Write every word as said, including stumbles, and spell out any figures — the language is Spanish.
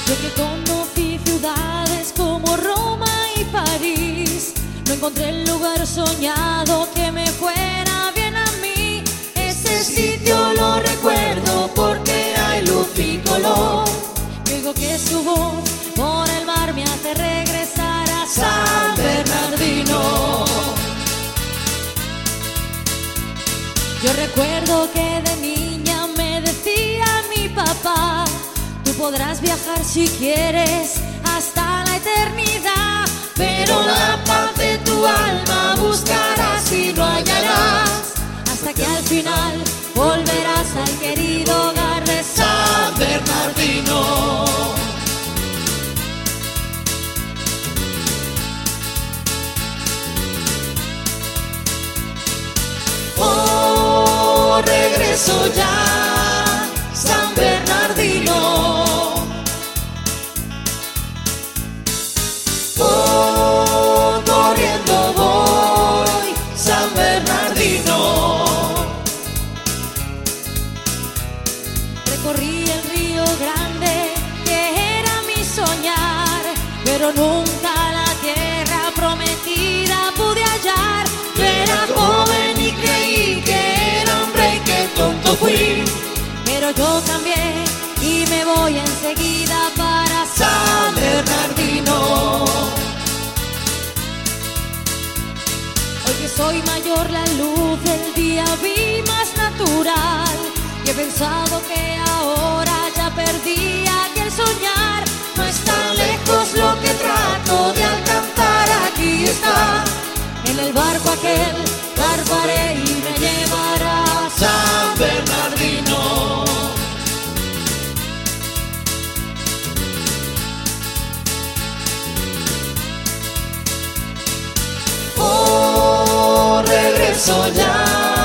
Yo que conocí ciudades como Roma y París, no encontré el lugar soñado que me fuera bien a mí. Ese sitio lo recuerdo porque hay luz y color. Y oigo que su voz por el mar me hace regresar a San Bernardino. Yo recuerdo que de niña me decía mi papá: tú podrás viajar si quieres hasta la eternidad, pero la paz de tu alma buscarás y no hallarás, hasta que al final volverás al querido hogar de San Bernardino. Oh, regreso ya, San Bernardino. Oh, corriendo voy, San Bernardino. Recorrí el Río Grande, que era mi soñar, pero nunca la tierra prometida pude hallar. Yo era joven y creí que era hombre y qué tonto fui, pero yo cambié y me voy enseguida para San Bernardino. Hoy que soy mayor, la luz del día vi más natural, y he pensado que ahora ya perdí aquel soñar. No es tan lejos lo que trato de alcanzar, aquí está. En el barco aquel zarparé y me llevará a San Bernardino. Oh, regreso ya,